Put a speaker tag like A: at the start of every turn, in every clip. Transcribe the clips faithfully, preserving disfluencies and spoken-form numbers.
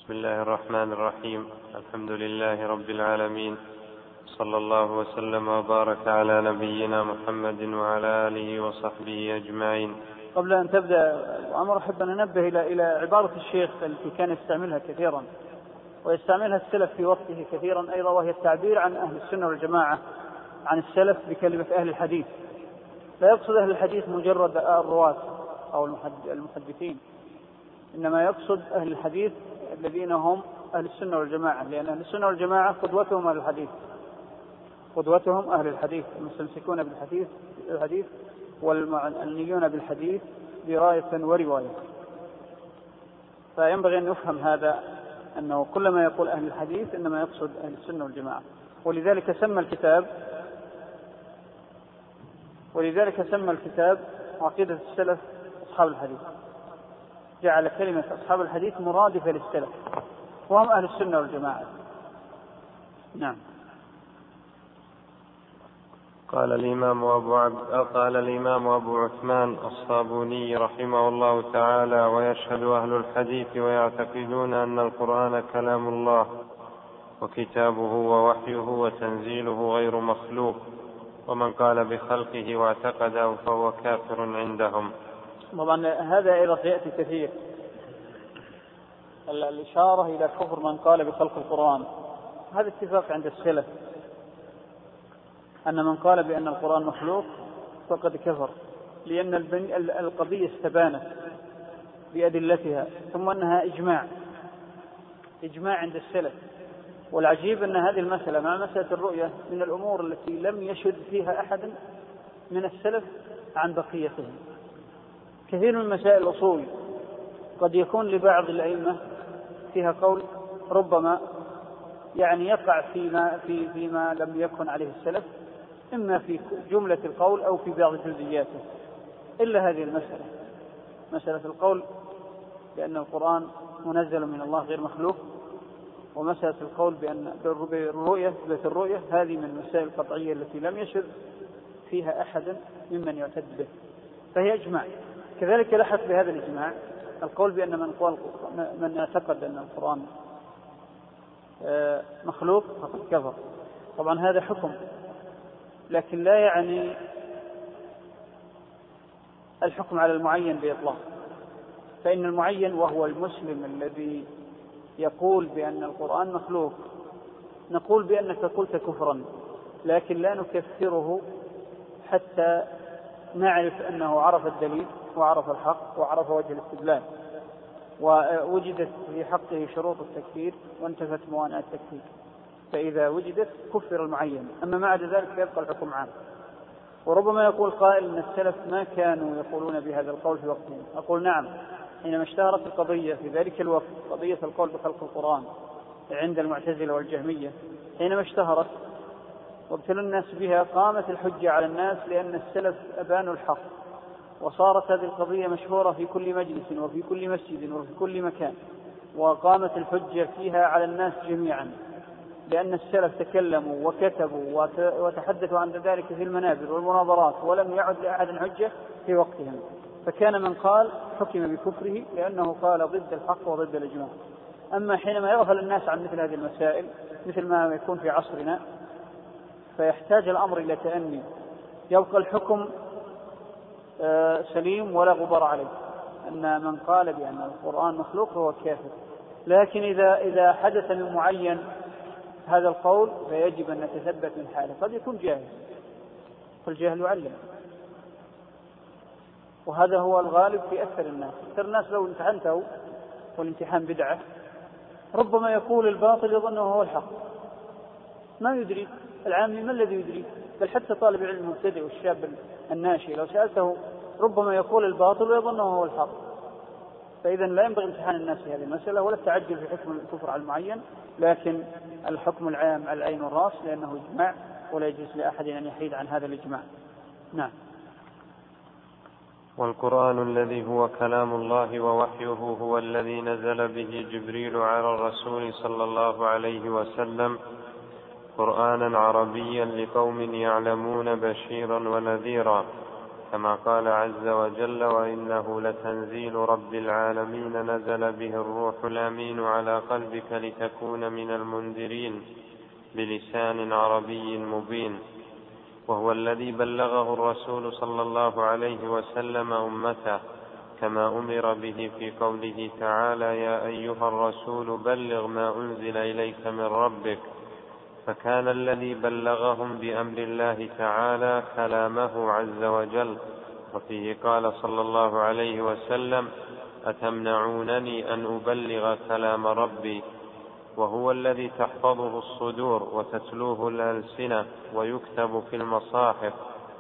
A: بسم الله الرحمن الرحيم. الحمد لله رب العالمين، صلى الله وسلم وبارك على نبينا محمد وعلى آله وصحبه أجمعين.
B: قبل أن تبدأ عمر أحب أن أنبه إلى إلى عبارة الشيخ التي كان يستعملها كثيرا ويستعملها السلف في وقته كثيرا أيضا، وهي التعبير عن أهل السنة والجماعة عن السلف بكلمة أهل الحديث. لا يقصد أهل الحديث مجرد الرواة أو المحدثين، إنما يقصد أهل الحديث الذين هم أهل السنة والجماعة، لأن أهل السنة والجماعة قدوتهم أهل الحديث، قدوتهم أهل الحديث المستمسكون بالحديث الحديث والمعنيون بالحديث دراية ورواية. فينبغي أن يفهم هذا، أنه كلما يقول أهل الحديث إنما يقصد أهل السنة والجماعة. ولذلك سمى الكتاب ولذلك سمى الكتاب عقيدة السلف أصحاب الحديث، جعل كلمة أصحاب الحديث مرادفة للسلف وهم أهل السنة والجماعة. نعم.
A: قال الإمام أبو عبد قال الإمام أبو عثمان الصابوني رحمه الله تعالى: ويشهد أهل الحديث ويعتقدون أن القرآن كلام الله وكتابه ووحيه وتنزيله غير مخلوق، ومن قال بخلقه واعتقده فهو كافر عندهم.
B: طبعا هذا أيضا يأتي كثير، الإشارة إلى كفر من قال بخلق القرآن. هذا اتفاق عند السلف أن من قال بأن القرآن مخلوق فقد كفر، لأن القضية استبانت بأدلتها، ثم أنها إجماع إجماع عند السلف. والعجيب أن هذه المسألة مع مسألة الرؤية من الأمور التي لم يشد فيها أحد من السلف عن بقيتهم. كثير من مسائل الأصول قد يكون لبعض الأئمة فيها قول ربما يعني يقع فيما, في فيما لم يكن عليه السلف، إما في جملة القول أو في بعض جزئياته، إلا هذه المسألة، مسألة القول بأن القرآن منزل من الله غير مخلوق، ومسألة القول بأن الرؤية بيت الرؤية هذه من المسائل القطعية التي لم يشد فيها أحد ممن يعتد به، فهي إجماع. كذلك لحق بهذا الإجماع القول بأن من, قال من اعتقد أن القرآن مخلوق فقد كفر. طبعا هذا حكم، لكن لا يعني الحكم على المعين بإطلاق، فإن المعين وهو المسلم الذي يقول بأن القرآن مخلوق نقول بأنك قلت كفرا، لكن لا نكفره حتى نعرف أنه عرف الدليل وعرف الحق وعرف وجه الاستدلال ووجدت في حقه شروط التكفير وانتفت موانع التكفير، فإذا وجدت كفر المعين. أما ما عدا ذلك فيبقى الحكم عام. وربما يقول قائل أن السلف ما كانوا يقولون بهذا القول في وقتهم. أقول نعم، حينما اشتهرت القضية في ذلك الوقت قضية القول بخلق القرآن عند المعتزلة والجهمية، حينما اشتهرت وابتلوا الناس بها قامت الحجة على الناس، لأن السلف أبانوا الحق، وصارت هذه القضية مشهورة في كل مجلس وفي كل مسجد وفي كل مكان، وقامت الحجة فيها على الناس جميعا، لأن السلف تكلموا وكتبوا وتحدثوا عن ذلك في المنابر والمناظرات، ولم يعد لأحد حجة في وقتهم. فكان من قال حكم بكفره لأنه قال ضد الحق وضد الإجماع. أما حينما يغفل الناس عن مثل هذه المسائل مثل ما يكون في عصرنا، فيحتاج الأمر إلى تأني، يبقى الحكم سليم ولا غبار عليه، أن من قال بأن القرآن مخلوق هو كافر. لكن إذا إذا حدث من معين هذا القول فيجب أن نتثبت من حاله. قد يكون جاهل، فالجاهل يعلم، وهذا هو الغالب في أكثر الناس. أكثر الناس لو امتحنته والامتحان بدعة ربما يقول الباطل يظنه هو الحق، ما يدري. العامي ما الذي يدري؟ بل حتى طالب العلم المبتدئ والشاب الناشئ لو سألته ربما يقول الباطل ويظنه هو الحق. فإذا لا ينبغي امتحان الناس في هذه المسألة ولا التعجل في حكم الكفر على المعين، لكن الحكم العام على العين والرأس، لأنه إجماع ولا يجوز لأحد أن يحيد عن هذا الإجماع. نعم.
A: والقرآن الذي هو كلام الله ووحيه هو الذي نزل به جبريل على الرسول صلى الله عليه وسلم قرآنا عربيا لقوم يعلمون بشيرا ونذيرا، كما قال عز وجل: وإنه لتنزيل رب العالمين نزل به الروح الأمين على قلبك لتكون من المنذرين بلسان عربي مبين. وهو الذي بلغه الرسول صلى الله عليه وسلم أمته، كما أمر به في قوله تعالى: يا أيها الرسول بلغ ما أنزل إليك من ربك. فكان الذي بلغهم بأمر الله تعالى كلامه عز وجل. وفيه قال صلى الله عليه وسلم: أتمنعونني أن أبلغ كلام ربي؟ وهو الذي تحفظه الصدور وتتلوه الألسنة ويكتب في المصاحف،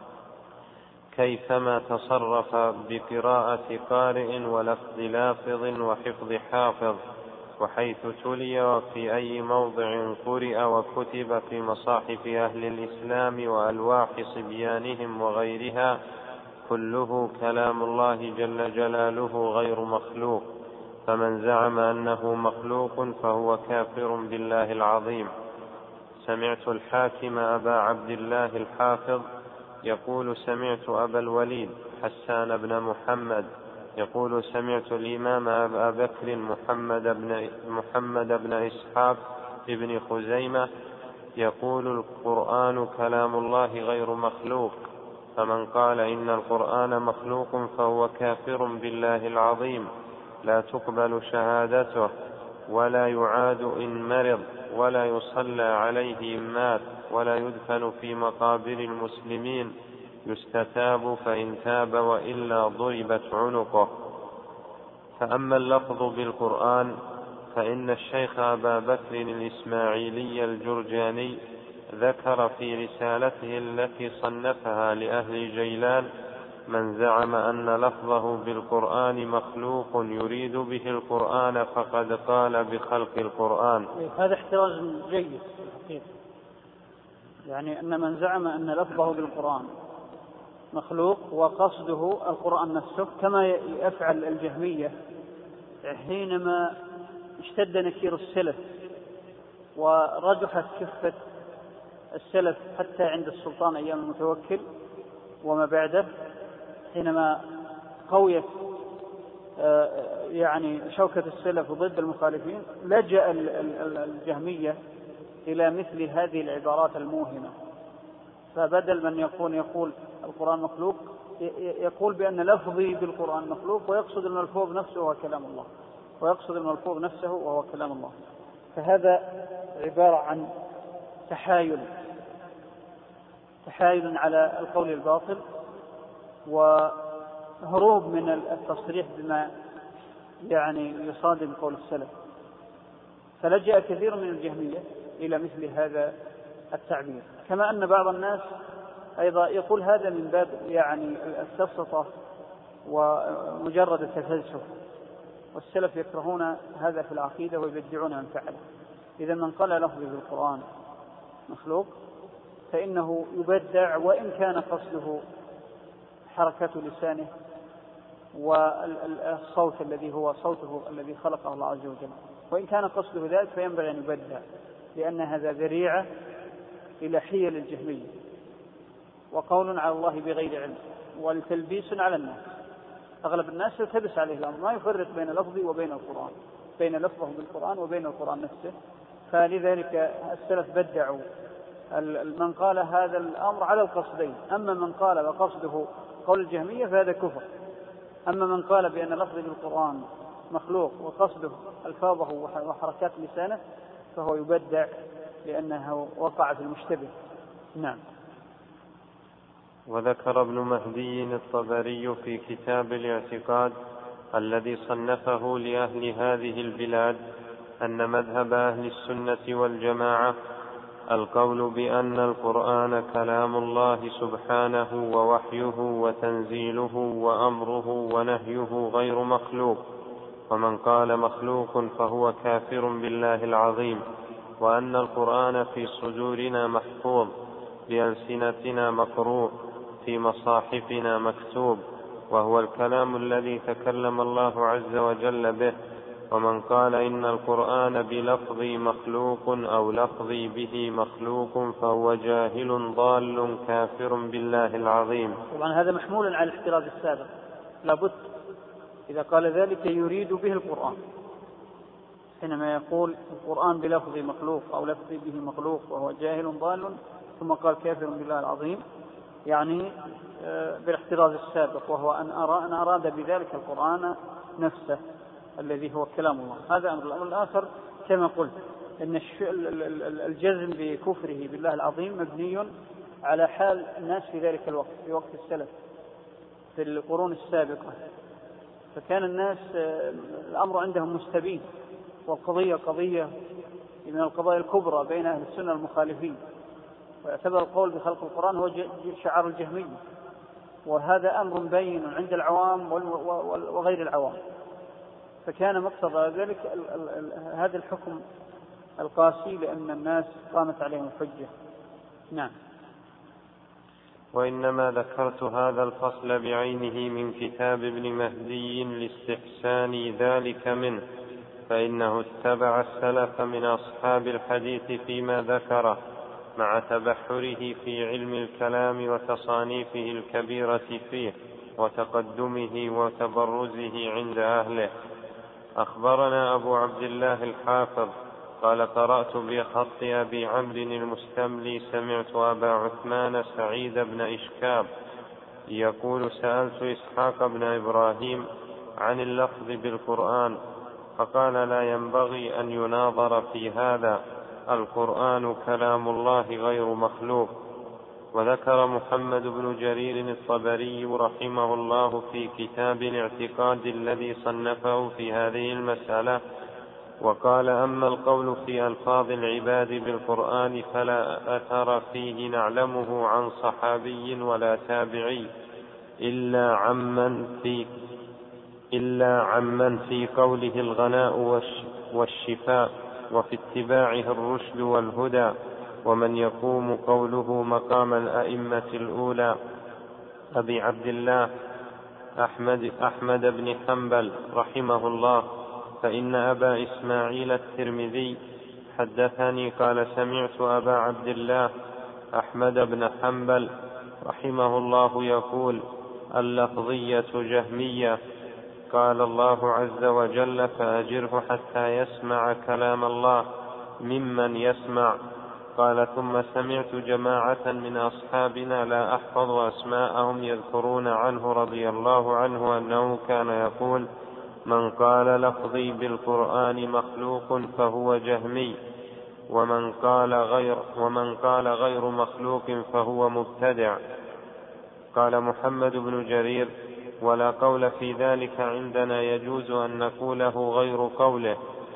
A: كيفما تصرف بقراءة قارئ ولفظ لافظ وحفظ حافظ، وحيث تلي وفي أي موضع قرئ وكتب في مصاحف أهل الإسلام وألواح صبيانهم وغيرها، كله كلام الله جل جلاله غير مخلوق. فمن زعم أنه مخلوق فهو كافر بالله العظيم. سمعت الحاكم أبا عبد الله الحافظ يقول: سمعت أبا الوليد حسان بن محمد يقول: سمعت الإمام أبا بكر محمد بن, محمد بن إسحاق بن خزيمة يقول: القرآن كلام الله غير مخلوق. فمن قال إن القرآن مخلوق فهو كافر بالله العظيم، لا تقبل شهادته، ولا يعاد إن مرض، ولا يصلى عليه إن مات، ولا يدفن في مقابر المسلمين، يستتاب فإن تاب وإلا ضربت عنقه. فأما اللفظ بالقرآن فإن الشيخ أبا بكر الإسماعيلي الجرجاني ذكر في رسالته التي صنفها لأهل جيلان: من زعم أن لفظه بالقرآن مخلوق يريد به القرآن فقد قال بخلق القرآن.
B: هذا احتراز جيد، يعني أن من زعم أن لفظه بالقرآن مخلوق وقصده القرآن نفسه، كما يفعل الجهمية حينما اشتد نكير السلف ورجحت كفة السلف حتى عند السلطان أيام المتوكل وما بعده، حينما قويت يعني شوكة السلف ضد المخالفين، لجأ الجهمية إلى مثل هذه العبارات الموهمة. فبدل من يكون يقول القرآن مخلوق يقول بأن لفظي بالقرآن مخلوق، ويقصد الملفوظ نفسه وهو كلام الله، ويقصد الملفوظ نفسه وهو كلام الله. فهذا عبارة عن تحايل تحايل على القول الباطل، وهروب من التصريح بما يعني يصادم قول السلف. فلجأ كثير من الجهمية إلى مثل هذا التعبير، كما أن بعض الناس أيضا يقول هذا من باب يعني السفسطة ومجرد التفلسف، والسلف يكرهون هذا في العقيدة ويبدعون من فعله. إذا من قال لفظي بالقرآن مخلوق فإنه يبدع، وإن كان قصده حركة لسانه والصوت الذي هو صوته الذي خلقه الله عز وجل، وإن كان قصده ذلك فينبغي أن يبدع، لأن هذا ذريعة إلى حيل الجهمية وقول على الله بغير علم والتلبيس على الناس. أغلب الناس يلتبس عليه الأمر، ما يفرق بين لفظي وبين القرآن، بين لفظه بالقرآن وبين القرآن نفسه. فلذلك السلف بدعوا من قال هذا الأمر على القصدين. أما من قال وقصده قول الجهمية فهذا كفر. أما من قال بأن لفظه بالقرآن مخلوق وقصده ألفاظه وحركات لسانه فهو يبدع، لأنه وقع في المشتبه. نعم.
A: وذكر ابن مهدي الطبري في كتاب الاعتقاد الذي صنفه لأهل هذه البلاد أن مذهب أهل السنة والجماعة القول بأن القرآن كلام الله سبحانه ووحيه وتنزيله وأمره ونهيه غير مخلوق، ومن قال مخلوق فهو كافر بالله العظيم، وأن القرآن في صدورنا محفوظ، بألسنتنا مقروء، في مصاحفنا مكتوب، وهو الكلام الذي تكلم الله عز وجل به، ومن قال إن القرآن بلفظي مخلوق أو لفظي به مخلوق فهو جاهل ضال كافر بالله العظيم.
B: طبعا هذا محمول على الاحتراز السابق، لابد إذا قال ذلك يريد به القرآن، حينما يقول القرآن بلفظي مخلوق أو لفظي به مخلوق وهو جاهل ضال ثم قال كافر بالله العظيم، يعني بالاحتراز السابق، وهو أن أرى أن أراد بذلك القرآن نفسه الذي هو كلام الله. هذا أمر. الأمر الآخر كما قلت أن الجزم بكفره بالله العظيم مبني على حال الناس في ذلك الوقت، في وقت السلف في القرون السابقة، فكان الناس الأمر عندهم مستبين، والقضية قضية من القضايا الكبرى بين أهل السنة المخالفين، ويعتبر القول بخلق القرآن هو شعار الجهمية، وهذا أمر بين عند العوام وغير العوام، فكان مقتضى ذلك هذا الحكم القاسي لأن الناس قامت عليهم الحجة. نعم.
A: وإنما ذكرت هذا الفصل بعينه من كتاب ابن مهدي لاستحسان ذلك منه، فإنه اتبع السلف من أصحاب الحديث فيما ذكره مع تبحره في علم الكلام وتصانيفه الكبيرة فيه وتقدمه وتبرزه عند أهله. أخبرنا أبو عبد الله الحافظ قال قرأت بخط أبي عمرو المستملي سمعت أبا عثمان سعيد بن إشكاب يقول سألت إسحاق بن إبراهيم عن اللفظ بالقرآن فقال لا ينبغي أن يناظر في هذا، القرآن كلام الله غير مخلوق. وذكر محمد بن جرير الطبري رحمه الله في كتاب الاعتقاد الذي صنفه في هذه المسألة وقال أما القول في ألفاظ العباد بالقرآن فلا أثر فيه نعلمه عن صحابي ولا تابعي إلا عمن في إلا عمن في قوله الغناء والشفاء وفي اتباعه الرشد والهدى، ومن يقوم قوله مقام الأئمة الأولى أبي عبد الله أحمد, أحمد بن حنبل رحمه الله. فإن أبا إسماعيل الترمذي حدثني قال سمعت أبا عبد الله أحمد بن حنبل رحمه الله يقول اللفظية جهمية، قال الله عز وجل فأجره حتى يسمع كلام الله ممن يسمع. قال ثم سمعت جماعة من أصحابنا لا أحفظ أسماءهم يذكرون عنه رضي الله عنه أنه كان يقول من قال لفظي بالقرآن مخلوق فهو جهمي، ومن قال غير, ومن قال غير مخلوق فهو مبتدع. قال محمد بن جرير ولا قول في ذلك عندنا يجوز أن نقوله غير قوله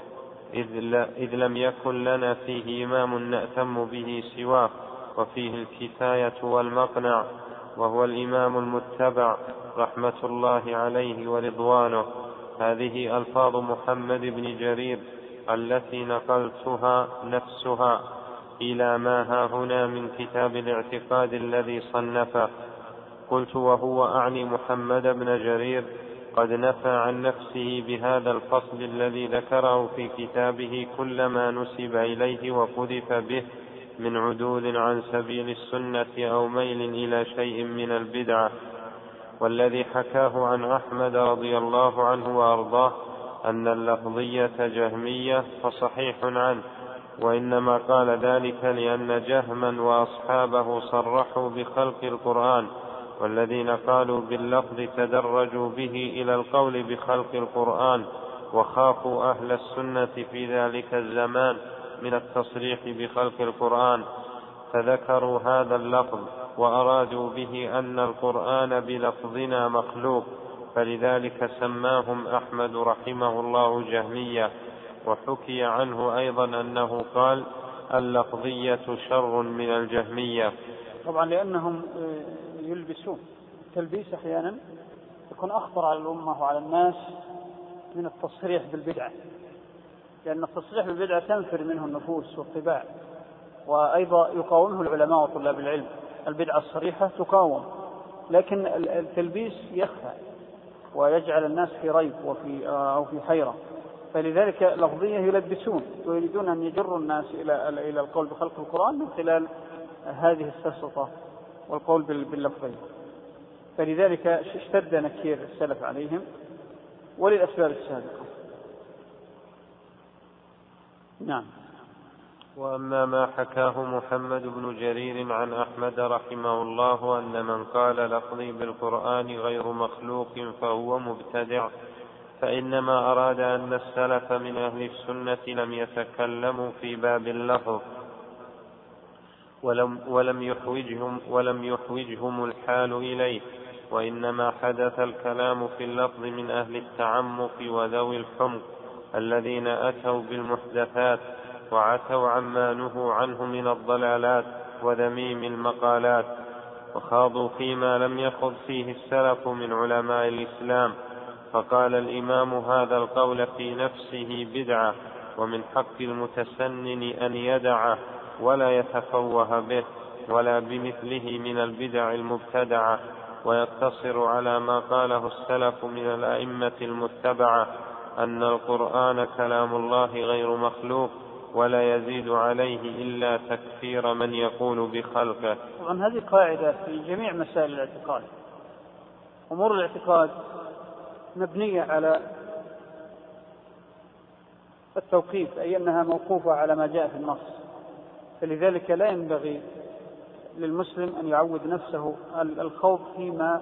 A: إذ لم يكن لنا فيه إمام نأتم به سواه، وفيه الكفاية والمقنع وهو الإمام المتبع رحمة الله عليه ورضوانه. هذه ألفاظ محمد بن جرير التي نقلتها نفسها إلى ما ها هنا من كتاب الاعتقاد الذي صنفه. قلت وهو أعني محمد بن جرير قد نفى عن نفسه بهذا الفصل الذي ذكره في كتابه كل ما نسب إليه وقذف به من عدول عن سبيل السنة أو ميل إلى شيء من البدعة، والذي حكاه عن أحمد رضي الله عنه وأرضاه أن اللفظية جهمية فصحيح عنه، وإنما قال ذلك لأن جهما وأصحابه صرحوا بخلق القرآن، والذين قالوا باللفظ تدرجوا به إلى القول بخلق القرآن، وخافوا أهل السنة في ذلك الزمان من التصريح بخلق القرآن فذكروا هذا اللفظ وأرادوا به أن القرآن بلفظنا مخلوق، فلذلك سماهم أحمد رحمه الله جهمية. وحكي عنه أيضا أنه قال اللفظية شر من الجهمية.
B: طبعا لأنهم يلبسون تلبيس أحيانا يكون أخطر على الأمة وعلى الناس من التصريح بالبدعة، لأن التصريح بالبدعة تنفر منه النفوس والطباع، وأيضا يقاومه العلماء وطلاب العلم. البدعة الصريحة تقاوم، لكن التلبيس يخفى ويجعل الناس في ريب وفي أو في حيرة، فلذلك لفظية يلبسون ويريدون أن يجروا الناس إلى إلى القول بخلق القرآن من خلال هذه السلسطة والقول باللفظية. فلذلك اشتد نكير السلف عليهم وللأسباب السابقة. نعم.
A: وأما ما حكاه محمد بن جرير عن أحمد رحمه الله أن من قال لفظي بالقرآن غير مخلوق فهو مبتدع، فإنما أراد أن السلف من أهل السنة لم يتكلموا في باب اللفظ ولم, ولم, يحوجهم ولم يحوجهم الحال إليه، وإنما حدث الكلام في اللفظ من أهل التعمق وذوي الحمق الذين أتوا بالمحدثات وعتوا عما نهوا عنه من الضلالات وذميم المقالات، وخاضوا فيما لم يخض فيه السلف من علماء الإسلام. فقال الإمام هذا القول في نفسه بدعة، ومن حق المتسنن أن يدعه ولا يتفوه به ولا بمثله من البدع المبتدعة، ويقتصر على ما قاله السلف من الأئمة المتبعة أن القرآن كلام الله غير مخلوق، ولا يزيد عليه إلا تكفير من يقول بخلقه.
B: طبعا هذه قاعدة في جميع مسائل الاعتقاد. أمور الاعتقاد مبنية على التوقيف، أي أنها موقوفة على ما جاء في النص. فلذلك لا ينبغي للمسلم أن يعود نفسه الخوض فيما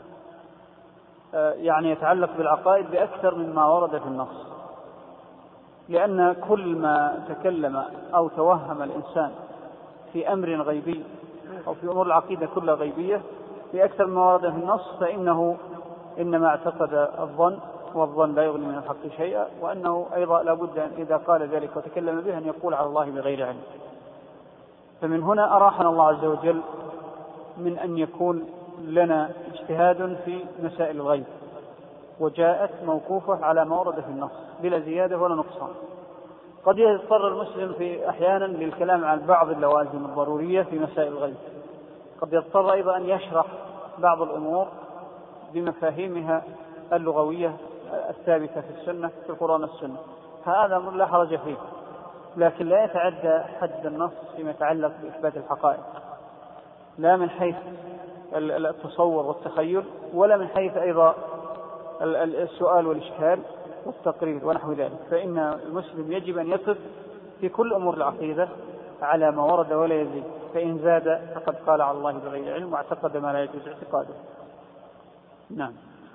B: يعني يتعلق بالعقائد بأكثر مما ورد في النص، لأن كل ما تكلم أو توهم الإنسان في أمر غيبي أو في أمور العقيدة كلها غيبية بأكثر ما ورد في النص فإنه إنما اعتقد الظن، والظن لا يغني من الحق شيئا، وأنه أيضا لابد أن إذا قال ذلك وتكلم به أن يقول على الله بغير علم. فمن هنا أراحنا الله عز وجل من أن يكون لنا اجتهاد في مسائل الغيب، وجاءت موقوفة على ما ورد في النص بلا زيادة ولا نقصان. قد يضطر المسلم في أحيانا للكلام عن بعض اللوازم الضرورية في مسائل الغيب، قد يضطر أيضا أن يشرح بعض الأمور بمفاهيمها اللغوية الثابتة في السنة في القرآن والسنة، هذا أمر لا حرج فيه، لكن لا يتعدى حد النص فيما يتعلق بإثبات الحقائق، لا من حيث التصور والتخيل ولا من حيث أيضا السؤال والإشكال والتقرير ونحو ذلك. فإن المسلم يجب أن يقف في كل أمور العقيدة على ما ورد ولا يزيد، فإن زاد فقد قال على الله بغير علم واعتقد ما لا يجوز اعتقاده. نعم.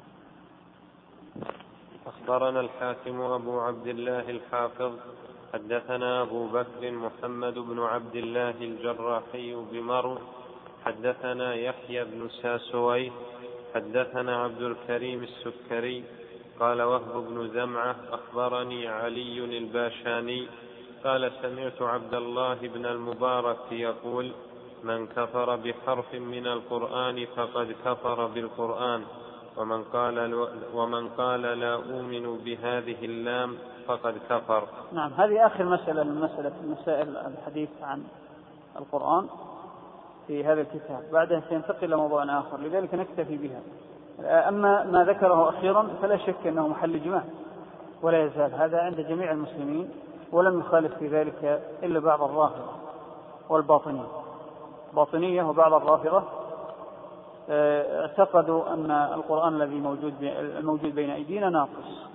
A: أخبرنا الحاكم أبو عبد الله الحافظ حدثنا أبو بكر محمد بن عبد الله الجراحي بمرو حدثنا يحيى بن ساسوي حدثنا عبد الكريم السكري قال وهب بن زمعة أخبرني علي الباشاني قال سمعت عبد الله بن المبارك يقول من كفر بحرف من القرآن فقد كفر بالقرآن، ومن قال, ومن قال لا أؤمن بهذه اللام فقد كفر.
B: نعم، هذه آخر مسألة من مسألة مسائل الحديث عن القرآن في هذا الكتاب، بعدها سينتقل إلى موضوع آخر، لذلك نكتفي بها. أما ما ذكره أخيرا فلا شك أنه محل إجماع ولا يزال هذا عند جميع المسلمين، ولم يخالف في ذلك إلا بعض الرافضة والباطنية باطنية وبعض الرافضة اعتقدوا أن القرآن الذي موجود الموجود بين أيدينا ناقص.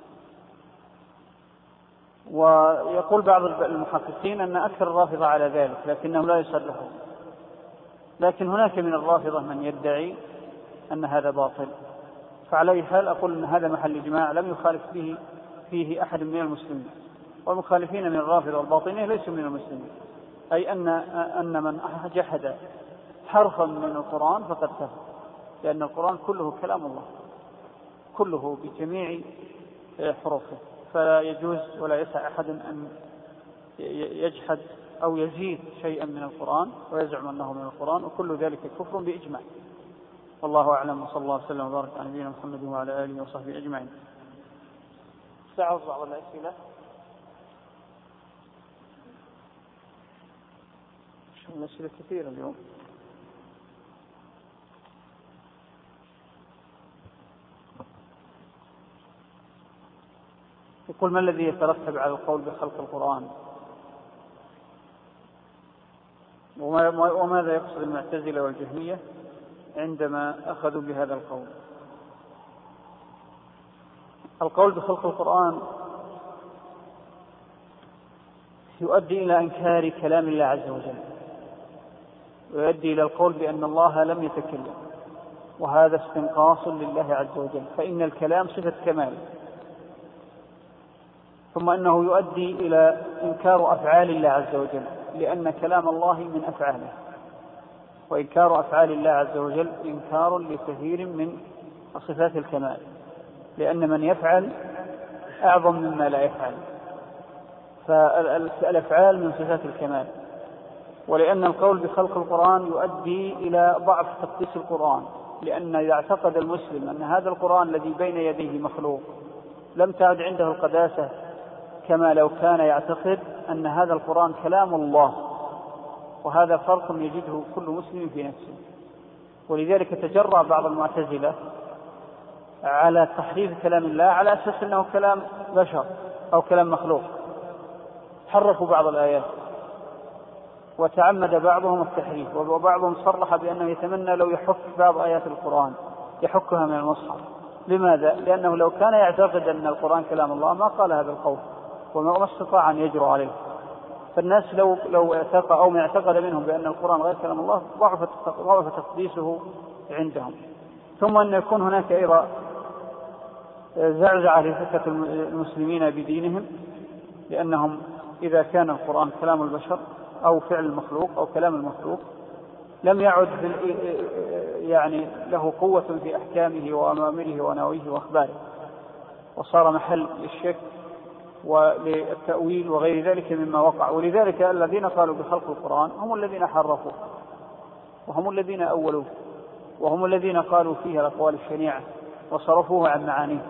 B: ويقول بعض المحققين أن أكثر الرافضة على ذلك لكنهم لا يصرحون، لكن هناك من الرافضة من يدعي أن هذا باطل. فعلى أي حال أقول أن هذا محل إجماع لم يخالف به فيه أحد من المسلمين، والمخالفين من الرافضة والباطنية ليسوا من المسلمين، أي أن أن من جحد حرفا من القرآن فقد كفر، لأن القرآن كله كلام الله كله بجميع حروفه، فلا يجوز ولا يسع أحد أن يجحد أو يزيد شيئا من القرآن ويزعم أنه من القرآن، وكل ذلك كفر بإجماع. والله أعلم، وصلى الله وسلم وبارك على نبينا محمد وعلى آله وصحبه أجمعين. سأعرض بعض الأسئلة. الأسئلة كثيرة اليوم. يقول: ما الذي يترتب على القول بخلق القرآن؟ وماذا يقصد المعتزلة والجهمية عندما أخذوا بهذا القول؟ القول بخلق القرآن يؤدي إلى إنكار كلام الله عز وجل، ويؤدي إلى القول بأن الله لم يتكلم، وهذا استنقاص لله عز وجل، فإن الكلام صفة كمال. ثم أنه يؤدي إلى إنكار أفعال الله عز وجل، لأن كلام الله من أفعاله، وإنكار أفعال الله عز وجل إنكار لكثير من صفات الكمال، لأن من يفعل أعظم مما لا يفعل، فالأفعال من صفات الكمال. ولأن القول بخلق القرآن يؤدي إلى ضعف تقديس القرآن، لأن إذا اعتقد المسلم أن هذا القرآن الذي بين يديه مخلوق لم تعد عنده القداسة كما لو كان يعتقد أن هذا القرآن كلام الله، وهذا فرق يجده كل مسلم في نفسه. ولذلك تجرأ بعض المعتزلة على تحريف كلام الله على أساس أنه كلام بشر أو كلام مخلوق، حرفوا بعض الآيات، وتعمد بعضهم التحريف، وبعضهم صرح بأنه يتمنى لو يحك بعض آيات القرآن يحكها من المصحف. لماذا؟ لأنه لو كان يعتقد أن القرآن كلام الله ما قال هذا القول، وما استطاع أن يجرؤ عليه. فالناس لو لو اعتقد أو ما اعتقد منهم بأن القرآن غير كلام الله ضعف ضعف تقديسه عندهم. ثم أن يكون هناك أيضا زعزعة لفكرة المسلمين بدينهم، لأنهم إذا كان القرآن كلام البشر أو فعل المخلوق أو كلام المخلوق لم يعد يعني له قوة في أحكامه وأوامره ونواهيه وأخباره، وصار محل للشك وللتأويل وغير ذلك مما وقع. ولذلك الذين قالوا بخلق القرآن هم الذين حرفوا، وهم الذين أولوا، وهم الذين قالوا فيها الأقوال الشنيعة وصرفوها عن معانيه.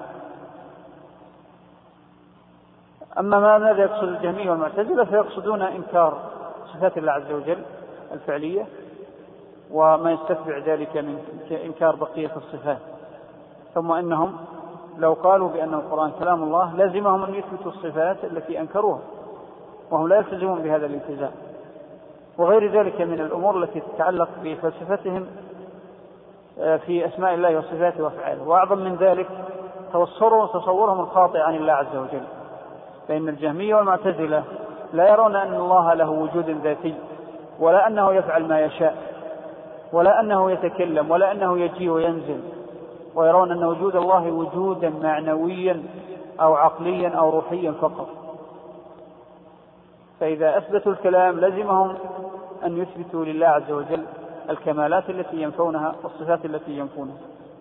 B: أما ماذا يقصد الجهمية والمعتزلة؟ فيقصدون إنكار صفات الله عز وجل الفعلية، وما يستتبع ذلك من إنكار بقية الصفات. ثم إنهم لو قالوا بأن القرآن كلام الله لازمهم أن يثبتوا الصفات التي أنكروها، وهم لا يلتزمون بهذا الالتزام، وغير ذلك من الأمور التي تتعلق بفلسفتهم في أسماء الله وصفاته وأفعاله. وأعظم من ذلك تصورهم الخاطئ عن الله عز وجل، فإن الجهمية والمعتزلة لا يرون أن الله له وجود ذاتي، ولا أنه يفعل ما يشاء، ولا أنه يتكلم، ولا أنه يجي وينزل، ويرون أن وجود الله وجودا معنويا أو عقليا أو روحيا فقط. فإذا أثبتوا الكلام لزمهم أن يثبتوا لله عز وجل الكمالات التي ينفونها والصفات التي ينفونها.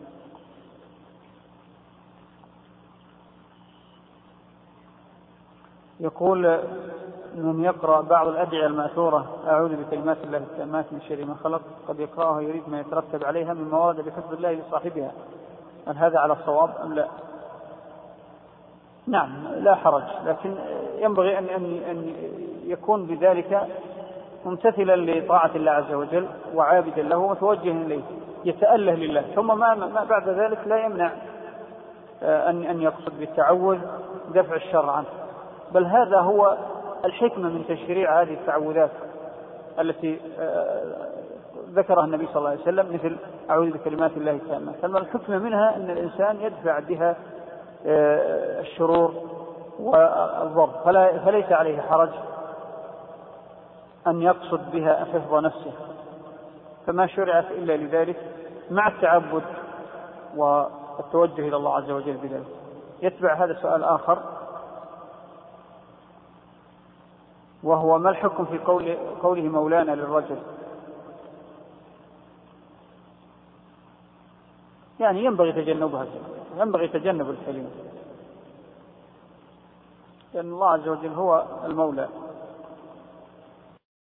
B: يقول: من يقرأ بعض الأدعية المأثورة أعوذ بكلمات الله التامات من شر ما خلق قد يقرأها يريد ما يترتب عليها مما ورد بحفظ الله لصاحبها، هل هذا على الصواب أم لا؟ نعم، لا حرج، لكن ينبغي أن أن يكون بذلك ممتثلا لطاعة الله عز وجل وعابدا له ومتوجها إليه، يتأله لله. ثم ما بعد ذلك لا يمنع أن أن يقصد بالتعوذ دفع الشر عنه، بل هذا هو الحكمة من تشريع هذه التعوذات التي ذكرها النبي صلى الله عليه وسلم، مثل أعوذ بكلمات الله التامات. فما الحكمة منها أن الإنسان يدفع بها الشرور والضر، فليس عليه حرج أن يقصد بها حفظ نفسه، فما شرعت إلا لذلك، مع التعبد والتوجه إلى الله عز وجل بذلك. يتبع هذا سؤال آخر، وهو: ما الحكم في قول قوله مولانا للرجل؟ يعني ينبغي تجنبها، ينبغي تجنب الكلمة، لأن الله عز وجل هو المولى